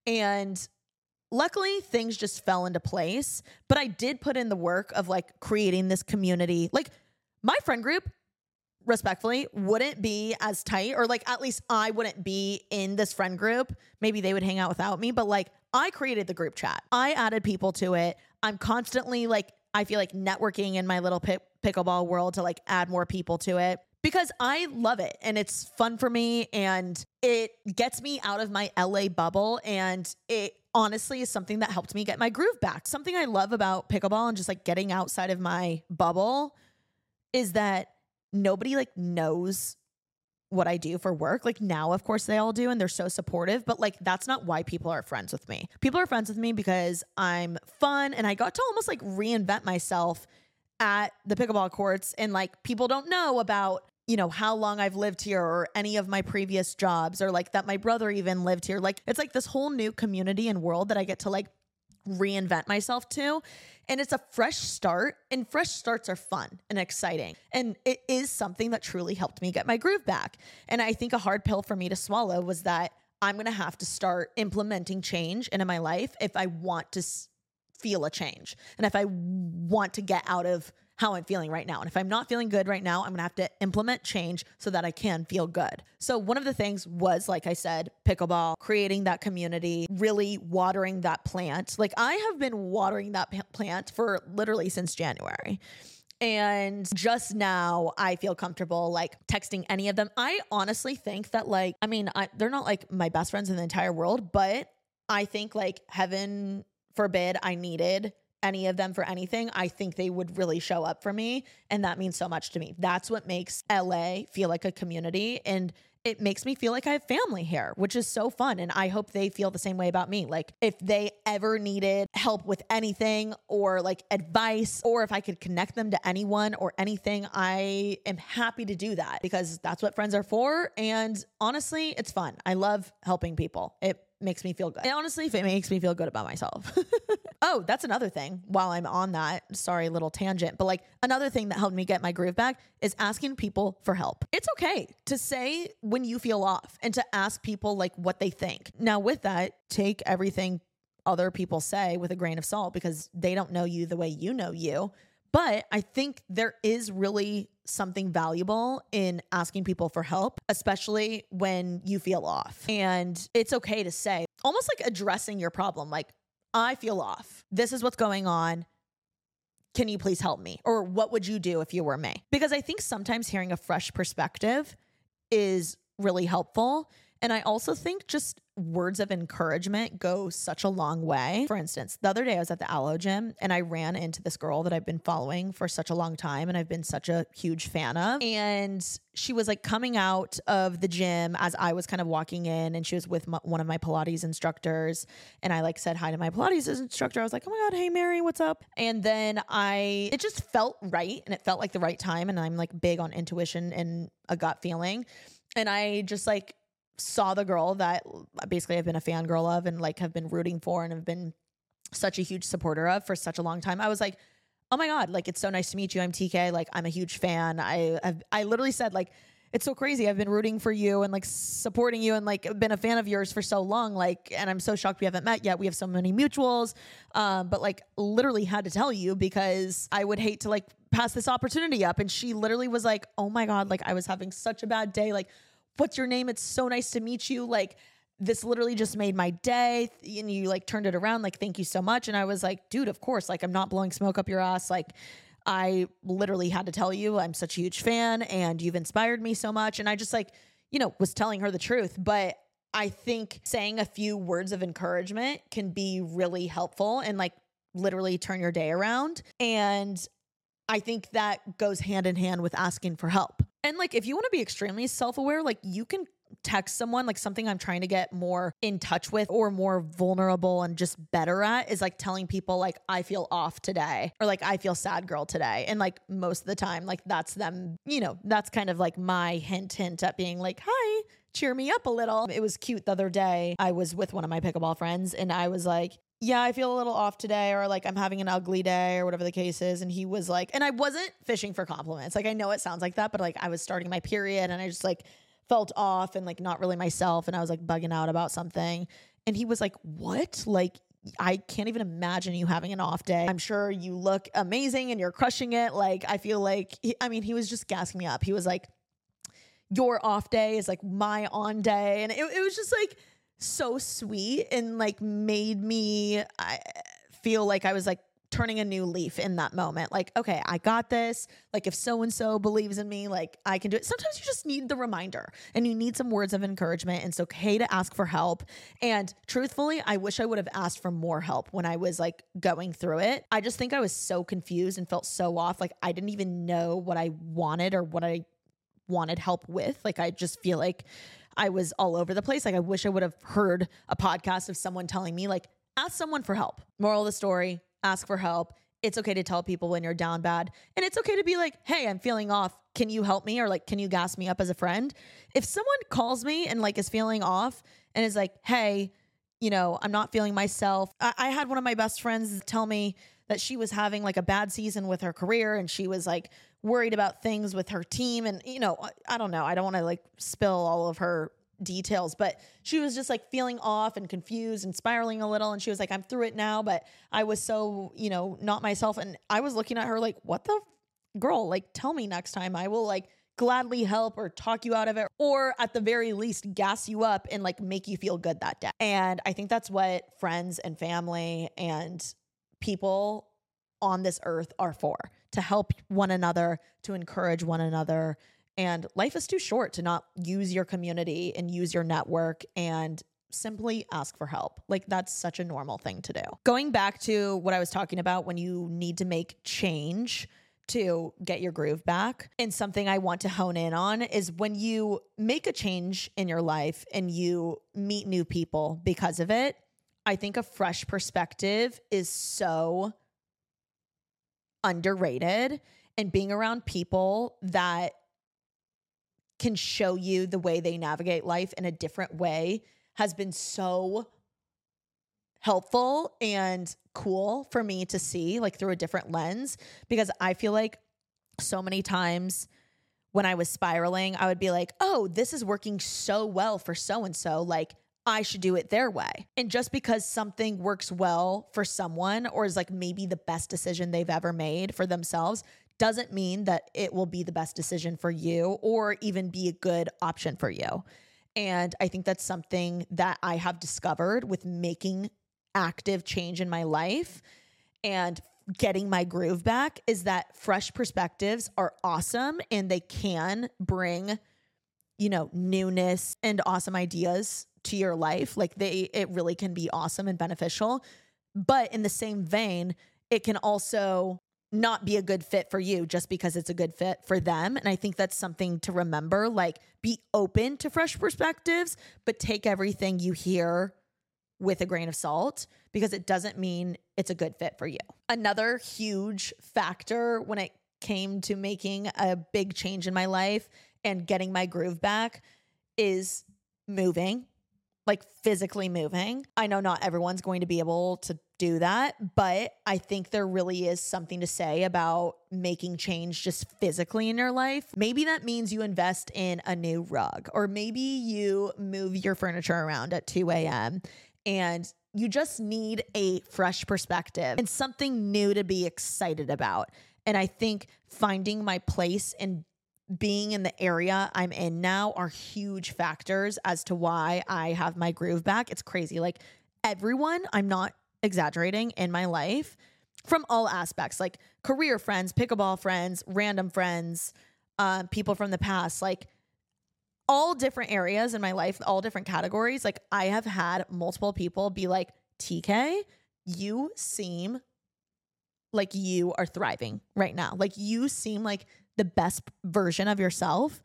And luckily things just fell into place, but I did put in the work of like creating this community. Like my friend group, respectfully, wouldn't be as tight, or like at least I wouldn't be in this friend group. Maybe they would hang out without me, but like I created the group chat. I added people to it. I'm constantly like, I feel like networking in my little pick- pickleball world to like add more people to it because I love it and it's fun for me and it gets me out of my L A bubble. And it honestly is something that helped me get my groove back. Something I love about pickleball and just like getting outside of my bubble is that nobody like knows what I do for work. Like now, of course they all do, and they're so supportive, but like, that's not why people are friends with me. People are friends with me because I'm fun and I got to almost like reinvent myself at the pickleball courts. And like, people don't know about, you know, how long I've lived here or any of my previous jobs or like that my brother even lived here. Like it's like this whole new community and world that I get to like reinvent myself to. And it's a fresh start, and fresh starts are fun and exciting. And it is something that truly helped me get my groove back. And I think a hard pill for me to swallow was that I'm going to have to start implementing change into my life if I want to s- feel a change. And if I want to get out of how I'm feeling right now. And if I'm not feeling good right now, I'm going to have to implement change so that I can feel good. So one of the things was, like I said, pickleball, creating that community, really watering that plant. Like I have been watering that p- plant for literally since January. And just now I feel comfortable like texting any of them. I honestly think that like, I mean, I, they're not like my best friends in the entire world, but I think like heaven forbid I needed any of them for anything, I think they would really show up for me. And that means so much to me. That's what makes L A feel like a community. And it makes me feel like I have family here, which is so fun. And I hope they feel the same way about me. Like if they ever needed help with anything or like advice, or if I could connect them to anyone or anything, I am happy to do that because that's what friends are for. And honestly, it's fun. I love helping people. It makes me feel good. And honestly, if it makes me feel good about myself. Oh, that's another thing while I'm on that, sorry, little tangent, but like another thing that helped me get my groove back is asking people for help. It's okay to say when you feel off and to ask people like what they think. Now with that, take everything other people say with a grain of salt because they don't know you the way you know you. But I think there is really something valuable in asking people for help, especially when you feel off. And it's okay to say, almost like addressing your problem. Like, I feel off. This is what's going on. Can you please help me? Or what would you do if you were me? Because I think sometimes hearing a fresh perspective is really helpful. And I also think just words of encouragement go such a long way. For instance, the other day I was at the Aloe Gym and I ran into this girl that I've been following for such a long time and I've been such a huge fan of. And she was like coming out of the gym as I was kind of walking in, and she was with my, one of my Pilates instructors. And I like said hi to my Pilates instructor. I was like, oh my God, hey Mary, what's up? And then I, it just felt right. And it felt like the right time. And I'm like big on intuition and a gut feeling. And I just like, saw the girl that basically I've been a fangirl of and like have been rooting for and have been such a huge supporter of for such a long time. I was like, oh my God, like, it's so nice to meet you. I'm T K. Like, I'm a huge fan. I have, I literally said like, it's so crazy. I've been rooting for you and like supporting you and like been a fan of yours for so long. Like, and I'm so shocked we haven't met yet. We have so many mutuals. Um, but like literally had to tell you because I would hate to like pass this opportunity up. And she literally was like, oh my God, like I was having such a bad day. Like, what's your name? It's so nice to meet you. Like, this literally just made my day. And you like turned it around. Like, thank you so much. And I was like, dude, of course, like I'm not blowing smoke up your ass. Like, I literally had to tell you I'm such a huge fan and you've inspired me so much. And I just like, you know, was telling her the truth. But I think saying a few words of encouragement can be really helpful and like literally turn your day around. And I think that goes hand in hand with asking for help. And like, if you want to be extremely self-aware, like you can text someone. Like something I'm trying to get more in touch with or more vulnerable and just better at is like telling people like, I feel off today, or like, I feel sad girl today. And like most of the time, like that's them, you know, that's kind of like my hint, hint at being like, hi, cheer me up a little. It was cute the other day. I was with one of my pickleball friends and I was like, yeah, I feel a little off today, or like I'm having an ugly day or whatever the case is. And he was like, and I wasn't fishing for compliments. Like, I know it sounds like that, but like I was starting my period and I just like felt off and like not really myself. And I was like bugging out about something. And he was like, what? Like, I can't even imagine you having an off day. I'm sure you look amazing and you're crushing it. Like, I feel like, he, I mean, he was just gassing me up. He was like, your off day is like my on day. And it, it was just like so sweet and like made me I feel like I was like turning a new leaf in that moment. Like, okay, I got this. Like if so-and-so believes in me, like I can do it. Sometimes you just need the reminder and you need some words of encouragement. And it's okay to ask for help. And truthfully, I wish I would have asked for more help when I was like going through it. I just think I was so confused and felt so off. Like I didn't even know what I wanted or what I wanted help with. Like I just feel like I was all over the place. Like I wish I would have heard a podcast of someone telling me like, ask someone for help. Moral of the story, ask for help. It's okay to tell people when you're down bad. And it's okay to be like, hey, I'm feeling off. Can you help me? Or like, can you gas me up as a friend? If someone calls me and like is feeling off and is like, hey, you know, I'm not feeling myself. I, I had one of my best friends tell me that she was having like a bad season with her career and she was like worried about things with her team. And, you know, I, I don't know. I don't want to like spill all of her details, but she was just like feeling off and confused and spiraling a little. And she was like, I'm through it now, but I was so, you know, not myself. And I was looking at her like, what the f- girl, like, tell me next time. I will like gladly help or talk you out of it, or at the very least gas you up and like make you feel good that day. And I think that's what friends and family and people on this earth are for, to help one another, to encourage one another. And life is too short to not use your community and use your network and simply ask for help. Like that's such a normal thing to do. Going back to what I was talking about when you need to make change to get your groove back, and something I want to hone in on is when you make a change in your life and you meet new people because of it, I think a fresh perspective is so underrated, and being around people that can show you the way they navigate life in a different way has been so helpful and cool for me to see, like through a different lens, because I feel like so many times when I was spiraling, I would be like, oh, this is working so well for so-and-so, like I should do it their way. And just because something works well for someone or is like maybe the best decision they've ever made for themselves doesn't mean that it will be the best decision for you or even be a good option for you. And I think that's something that I have discovered with making active change in my life and getting my groove back, is that fresh perspectives are awesome and they can bring, you know, newness and awesome ideas to your life. Like they, it really can be awesome and beneficial. But in the same vein, it can also not be a good fit for you just because it's a good fit for them. And I think that's something to remember, like be open to fresh perspectives, but take everything you hear with a grain of salt, because it doesn't mean it's a good fit for you. Another huge factor when it came to making a big change in my life and getting my groove back is moving, like physically moving. I know not everyone's going to be able to do that, but I think there really is something to say about making change just physically in your life. Maybe that means you invest in a new rug, or maybe you move your furniture around at two a.m. and you just need a fresh perspective and something new to be excited about. And I think finding my place and being in the area I'm in now are huge factors as to why I have my groove back. It's crazy. Like everyone, I'm not exaggerating, in my life from all aspects, like career friends, pickleball friends, random friends, um, people from the past, like all different areas in my life, all different categories. Like I have had multiple people be like, T K, you seem like you are thriving right now. Like you seem like the best version of yourself.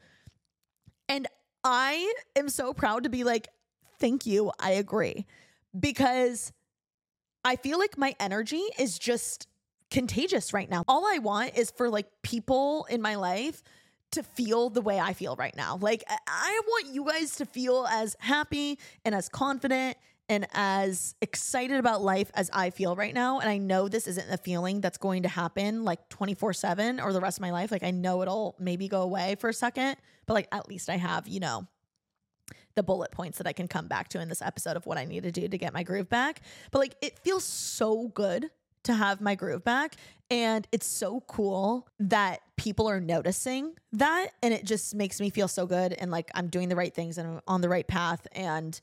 And I am so proud to be like, thank you. I agree. Because I feel like my energy is just contagious right now. All I want is for like people in my life to feel the way I feel right now. Like I want you guys to feel as happy and as confident and as excited about life as I feel right now. And I know this isn't a feeling that's going to happen like twenty-four seven or the rest of my life. Like I know it'll maybe go away for a second, but like at least I have, you know, the bullet points that I can come back to in this episode of what I need to do to get my groove back. But like, it feels so good to have my groove back. And it's so cool that people are noticing that. And it just makes me feel so good. And like, I'm doing the right things and I'm on the right path. And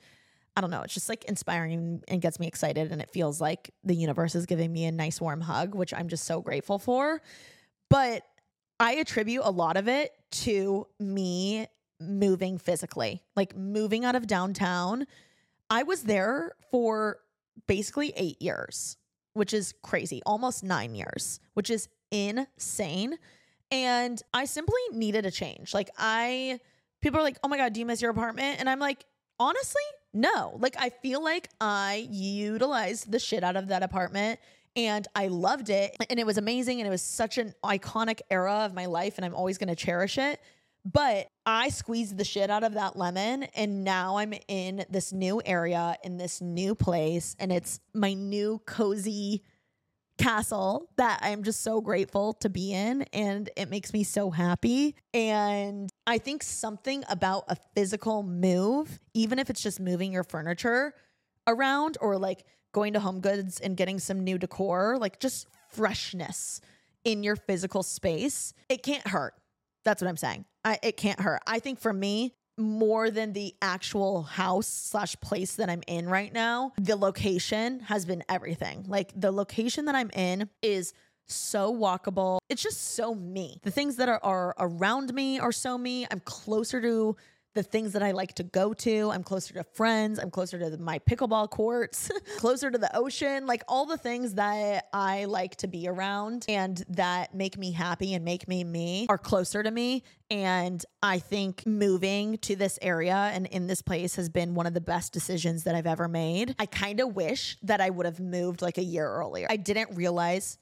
I don't know. It's just like inspiring and gets me excited. And it feels like the universe is giving me a nice warm hug, which I'm just so grateful for. But I attribute a lot of it to me moving physically, like moving out of downtown. I was there for basically eight years, which is crazy, almost nine years, which is insane. And I simply needed a change. Like I, people are like, oh my God, do you miss your apartment? And I'm like, honestly, no. Like I feel like I utilized the shit out of that apartment and I loved it. And it was amazing. And it was such an iconic era of my life. And I'm always going to cherish it. But I squeezed the shit out of that lemon. And now I'm in this new area, in this new place. And it's my new cozy castle that I'm just so grateful to be in. And it makes me so happy. And I think something about a physical move, even if it's just moving your furniture around or like going to Home Goods and getting some new decor, like just freshness in your physical space, it can't hurt. That's what I'm saying. I, it can't hurt. I think for me, more than the actual house slash place that I'm in right now, the location has been everything. Like the location that I'm in is so walkable. It's just so me. The things that are, are around me are so me. I'm closer to the things that I like to go to. I'm closer to friends. I'm closer to the, my pickleball courts, closer to the ocean, like all the things that I like to be around and that make me happy and make me me are closer to me. And I think moving to this area and in this place has been one of the best decisions that I've ever made. I kind of wish that I would have moved like a year earlier. I didn't realize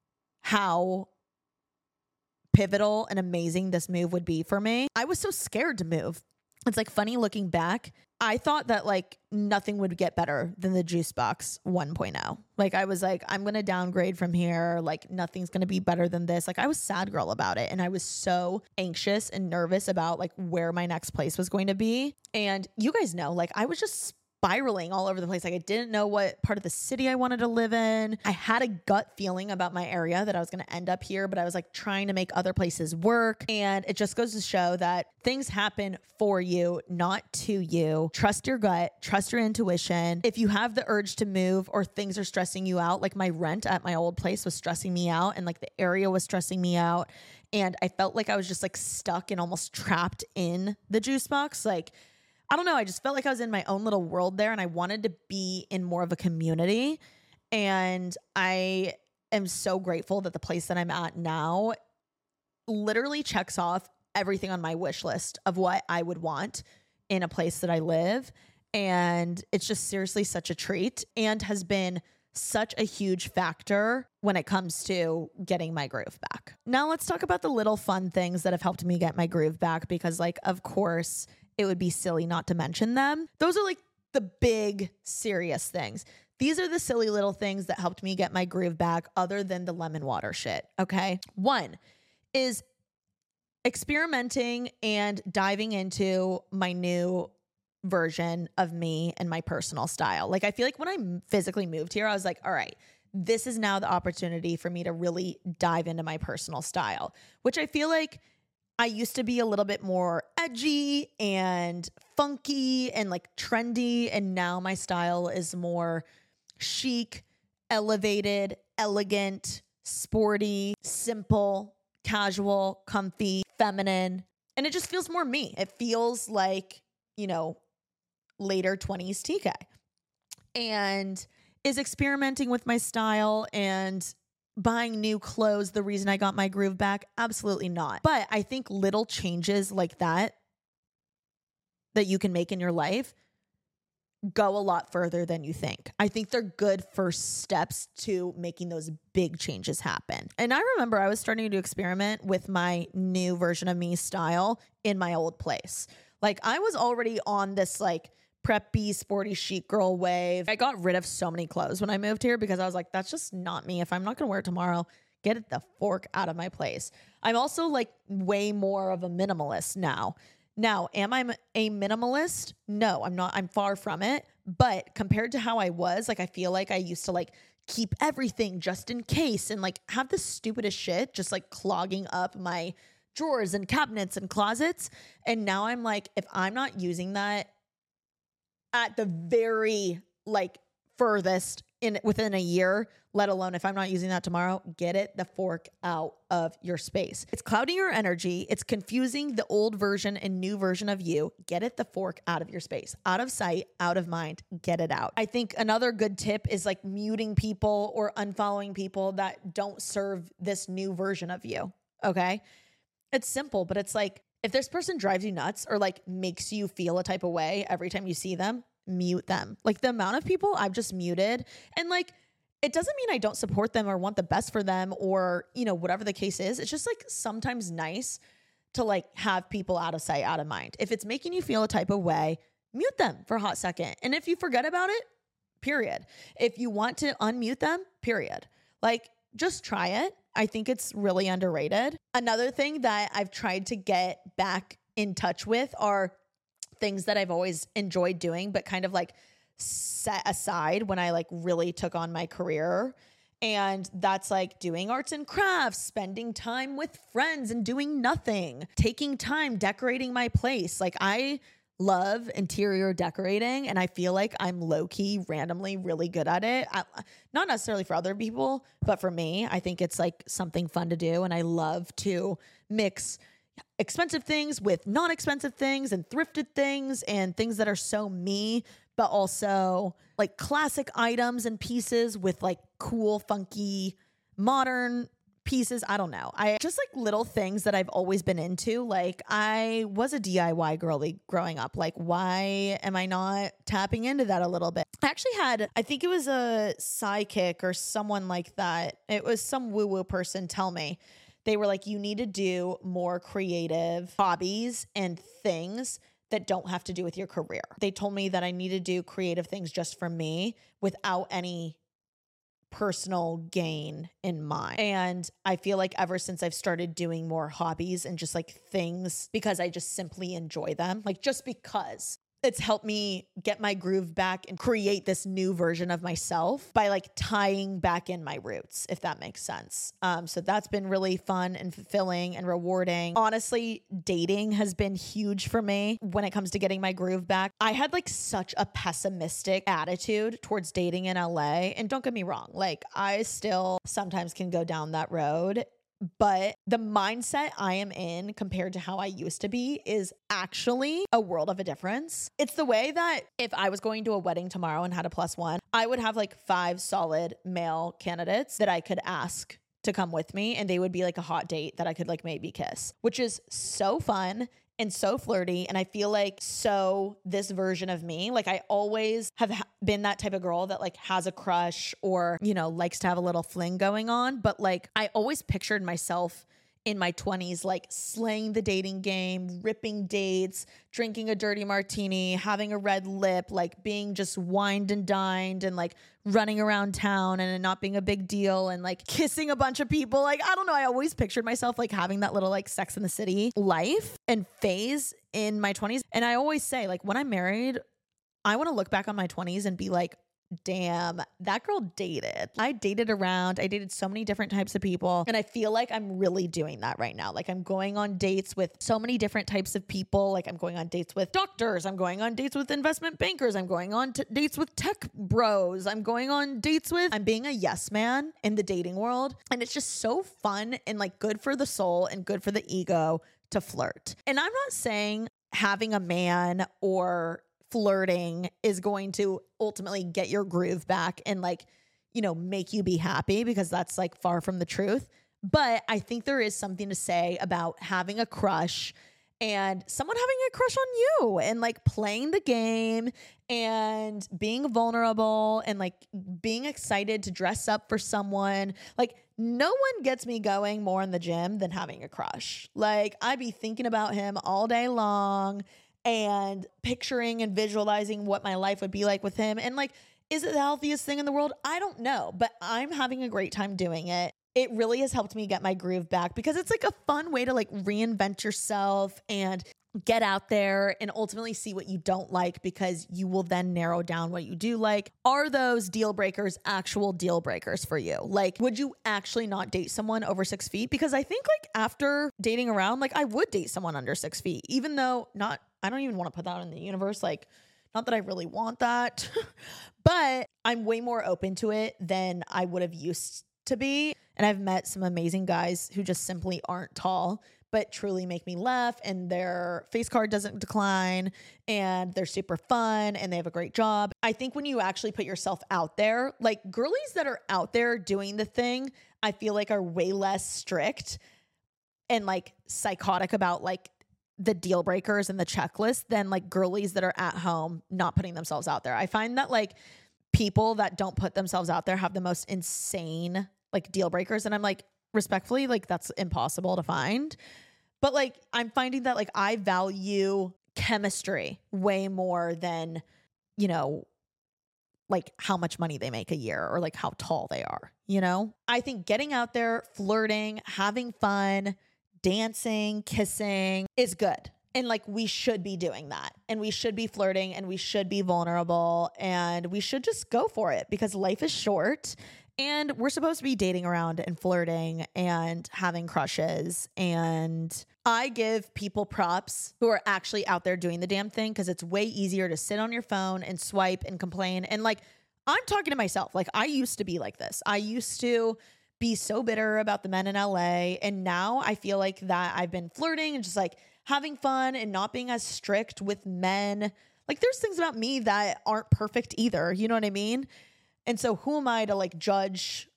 how pivotal and amazing this move would be for me. I was so scared to move. It's like funny looking back. I thought that like nothing would get better than the Juice Box one point oh. Like I was like, I'm going to downgrade from here. Like nothing's going to be better than this. Like I was sad girl about it. And I was so anxious and nervous about like where my next place was going to be. And you guys know, like I was just spiraling all over the place. Like I didn't know what part of the city I wanted to live in. I had a gut feeling about my area that I was going to end up here, but I was like trying to make other places work. And it just goes to show that things happen for you, not to you. Trust your gut, trust your intuition. If you have the urge to move or things are stressing you out, like my rent at my old place was stressing me out and like the area was stressing me out. And I felt like I was just like stuck and almost trapped in the Juice Box. Like, I don't know. I just felt like I was in my own little world there and I wanted to be in more of a community. And I am so grateful that the place that I'm at now literally checks off everything on my wish list of what I would want in a place that I live. And it's just seriously such a treat and has been such a huge factor when it comes to getting my groove back. Now let's talk about the little fun things that have helped me get my groove back because like, of course, it would be silly not to mention them. Those are like the big serious things. These are the silly little things that helped me get my groove back other than the lemon water shit. Okay. One is experimenting and diving into my new version of me and my personal style. Like I feel like when I physically moved here, I was like, all right, this is now the opportunity for me to really dive into my personal style, which I feel like I used to be a little bit more edgy and funky and like trendy. And now my style is more chic, elevated, elegant, sporty, simple, casual, comfy, feminine. And it just feels more me. It feels like, you know, later twenties T K. And is experimenting with my style and buying new clothes the reason I got my groove back? Absolutely not. But I think little changes like that that you can make in your life go a lot further than you think. I think they're good first steps to making those big changes happen. And I remember I was starting to experiment with my new version of me style in my old place. Like I was already on this like preppy, sporty, chic girl wave. I got rid of so many clothes when I moved here because I was like, that's just not me. If I'm not going to wear it tomorrow, get the fork out of my place. I'm also like way more of a minimalist now. Now, am I a minimalist? No, I'm not. I'm far from it. But compared to how I was, like, I feel like I used to like keep everything just in case and like have the stupidest shit just like clogging up my drawers and cabinets and closets. And now I'm like, if I'm not using that at the very like furthest in within a year, let alone if I'm not using that tomorrow, get it the fork out of your space. It's clouding your energy. It's confusing the old version and new version of you. Get it the fork out of your space, out of sight, out of mind, get it out. I think another good tip is like muting people or unfollowing people that don't serve this new version of you. Okay. It's simple, but it's like, if this person drives you nuts or like makes you feel a type of way every time you see them, mute them. Like the amount of people I've just muted, and like, it doesn't mean I don't support them or want the best for them or, you know, whatever the case is. It's just like sometimes nice to like have people out of sight, out of mind. If it's making you feel a type of way, mute them for a hot second. And if you forget about it, period. If you want to unmute them, period. Like just try it. I think it's really underrated. Another thing that I've tried to get back in touch with are things that I've always enjoyed doing, but kind of like set aside when I like really took on my career. And that's like doing arts and crafts, spending time with friends and doing nothing, taking time decorating my place. Like I love interior decorating and I feel like I'm low-key randomly really good at it. I, not necessarily for other people, but for me, I think it's like something fun to do. And I love to mix expensive things with non-expensive things and thrifted things and things that are so me, but also like classic items and pieces with like cool, funky, modern pieces. I don't know. I just like little things that I've always been into. Like I was a D I Y girly growing up. Like why am I not tapping into that a little bit? I actually had, I think it was a psychic or someone like that. It was some woo-woo person tell me. They were like, you need to do more creative hobbies and things that don't have to do with your career. They told me that I need to do creative things just for me without any personal gain in mind. And I feel like ever since I've started doing more hobbies and just like things because I just simply enjoy them, like just because, it's helped me get my groove back and create this new version of myself by like tying back in my roots, if that makes sense. Um, so that's been really fun and fulfilling and rewarding. Honestly, dating has been huge for me when it comes to getting my groove back. I had like such a pessimistic attitude towards dating in L A. And don't get me wrong, like I still sometimes can go down that road. But the mindset I am in compared to how I used to be is actually a world of a difference. It's the way that if I was going to a wedding tomorrow and had a plus one, I would have like five solid male candidates that I could ask to come with me. And they would be like a hot date that I could like maybe kiss, which is so fun and so flirty. And I feel like so this version of me, like I always have ha- been that type of girl that like has a crush or, you know, likes to have a little fling going on. But like I always pictured myself in my twenties, like slaying the dating game, ripping dates, drinking a dirty martini, having a red lip, like being just wined and dined and like running around town and it not being a big deal and like kissing a bunch of people. Like, I don't know. I always pictured myself like having that little like Sex in the City life and phase in my twenties. And I always say like when I'm married, I want to look back on my twenties and be like, damn, that girl dated. I dated around. I dated so many different types of people. And I feel like I'm really doing that right now. Like I'm going on dates with so many different types of people. Like I'm going on dates with doctors. I'm going on dates with investment bankers. I'm going on t- dates with tech bros. I'm going on dates with, I'm being a yes man in the dating world. And it's just so fun and like good for the soul and good for the ego to flirt. And I'm not saying having a man or flirting is going to ultimately get your groove back and like, you know, make you be happy, because that's like far from the truth. But I think there is something to say about having a crush and someone having a crush on you and like playing the game and being vulnerable and like being excited to dress up for someone. Like no one gets me going more in the gym than having a crush. Like I'd be thinking about him all day long and picturing and visualizing what my life would be like with him. And like, is it the healthiest thing in the world? I don't know, but I'm having a great time doing it. It really has helped me get my groove back because it's like a fun way to like reinvent yourself and get out there and ultimately see what you don't like, because you will then narrow down what you do like. Are those deal breakers actual deal breakers for you? Like, would you actually not date someone over six feet? Because I think like after dating around, like I would date someone under six feet, even though not, I don't even want to put that in the universe. Like, Not that I really want that, but I'm way more open to it than I would have used to be. And I've met some amazing guys who just simply aren't tall, but truly make me laugh, and their face card doesn't decline, and they're super fun, and they have a great job. I think when you actually put yourself out there, like girlies that are out there doing the thing, I feel like are way less strict and like psychotic about like the deal breakers and the checklist than like girlies that are at home not putting themselves out there. I find that like people that don't put themselves out there have the most insane like deal breakers, and I'm like, respectfully, like that's impossible to find. But like I'm finding that like I value chemistry way more than, you know, like how much money they make a year or like how tall they are, you know? I think getting out there, flirting, having fun, dancing, kissing is good. And like we should be doing that, and we should be flirting, and we should be vulnerable, and we should just go for it because life is short. And we're supposed to be dating around and flirting and having crushes. And I give people props who are actually out there doing the damn thing, because it's way easier to sit on your phone and swipe and complain. And like, I'm talking to myself. Like, I used to be like this. I used to be so bitter about the men in L A. And now I feel like that I've been flirting and just like having fun and not being as strict with men. Like, there's things about me that aren't perfect either. You know what I mean? And so who am I to like judge,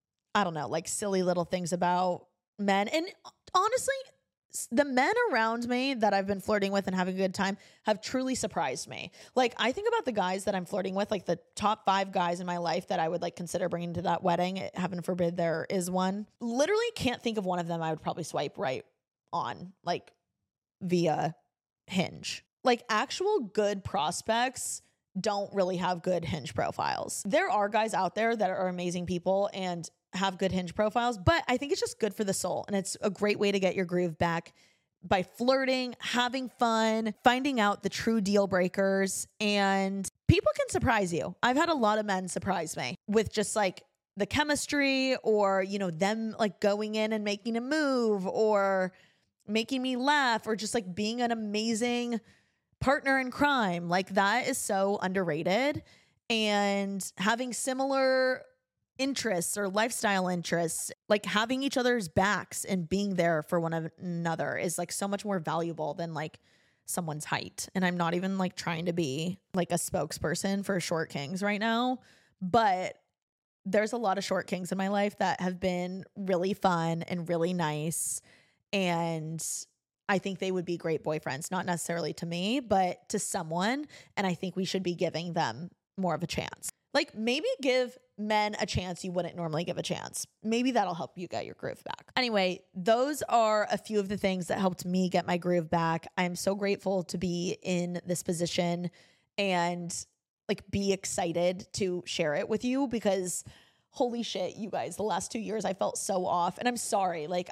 I don't know, like silly little things about men? And honestly, the men around me that I've been flirting with and having a good time have truly surprised me. Like, I think about the guys that I'm flirting with, like the top five guys in my life that I would like consider bringing to that wedding. Heaven forbid there is one. Literally can't think of one of them I would probably swipe right on, like via Hinge. Like, actual good prospects don't really have good Hinge profiles. There are guys out there that are amazing people and have good Hinge profiles, but I think it's just good for the soul. And it's a great way to get your groove back by flirting, having fun, finding out the true deal breakers, and people can surprise you. I've had a lot of men surprise me with just like the chemistry, or, you know, them like going in and making a move, or making me laugh, or just like being an amazing partner in crime. Like, that is so underrated. And having similar interests or lifestyle interests, like having each other's backs and being there for one another is like so much more valuable than like someone's height. And I'm not even like trying to be like a spokesperson for Short Kings right now, but there's a lot of Short Kings in my life that have been really fun and really nice. And I think they would be great boyfriends, not necessarily to me, but to someone. And I think we should be giving them more of a chance. Like, maybe give men a chance you wouldn't normally give a chance. Maybe that'll help you get your groove back. Anyway, those are a few of the things that helped me get my groove back. I'm so grateful to be in this position and like be excited to share it with you, because holy shit, you guys, the last two years I felt so off. And I'm sorry. Like,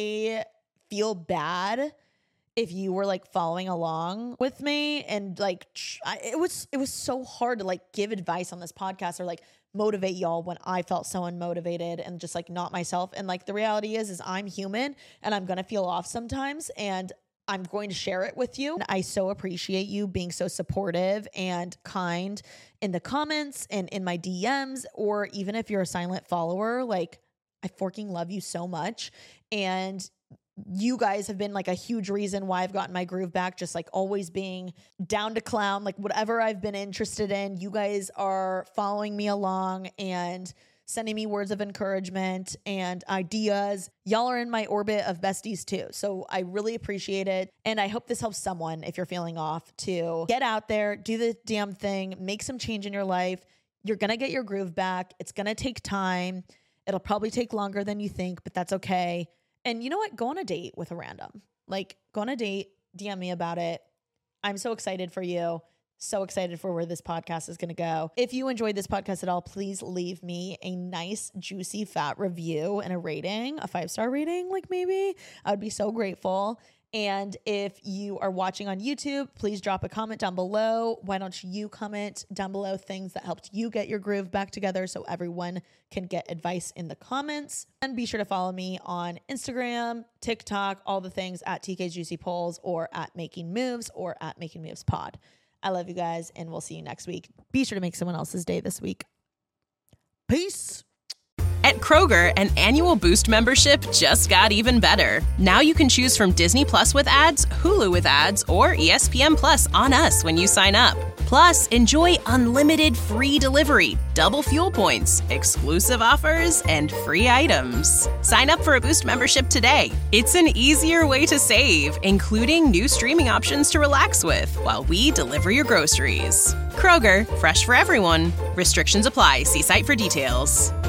I feel bad if you were like following along with me, and like I, it was it was so hard to like give advice on this podcast or like motivate y'all when I felt so unmotivated and just like not myself. And like the reality is is I'm human and I'm gonna feel off sometimes, and I'm going to share it with you. And I so appreciate you being so supportive and kind in the comments and in my D Ms, or even if you're a silent follower. Like, I fucking love you so much. And you guys have been like a huge reason why I've gotten my groove back, just like always being down to clown, like whatever I've been interested in, you guys are following me along and sending me words of encouragement and ideas. Y'all are in my orbit of besties too. So I really appreciate it. And I hope this helps someone if you're feeling off to get out there, do the damn thing, make some change in your life. You're going to get your groove back. It's going to take time. It'll probably take longer than you think, but that's okay. And you know what? Go on a date with a random. Like, go on a date, D M me about it. I'm so excited for you. So excited for where this podcast is going to go. If you enjoyed this podcast at all, please leave me a nice, juicy, fat review and a rating, a five-star rating, like maybe. I would be so grateful. And if you are watching on YouTube, please drop a comment down below. Why don't you comment down below things that helped you get your groove back together so everyone can get advice in the comments. And be sure to follow me on Instagram, TikTok, all the things at T K's Juicy Polls, or at Making Moves, or at Making Moves Pod. I love you guys, and we'll see you next week. Be sure to make someone else's day this week. Peace. At Kroger, an annual Boost membership just got even better. Now you can choose from Disney Plus with ads, Hulu with ads, or E S P N Plus on us when you sign up. Plus, enjoy unlimited free delivery, double fuel points, exclusive offers, and free items. Sign up for a Boost membership today. It's an easier way to save, including new streaming options to relax with while we deliver your groceries. Kroger, fresh for everyone. Restrictions apply. See site for details.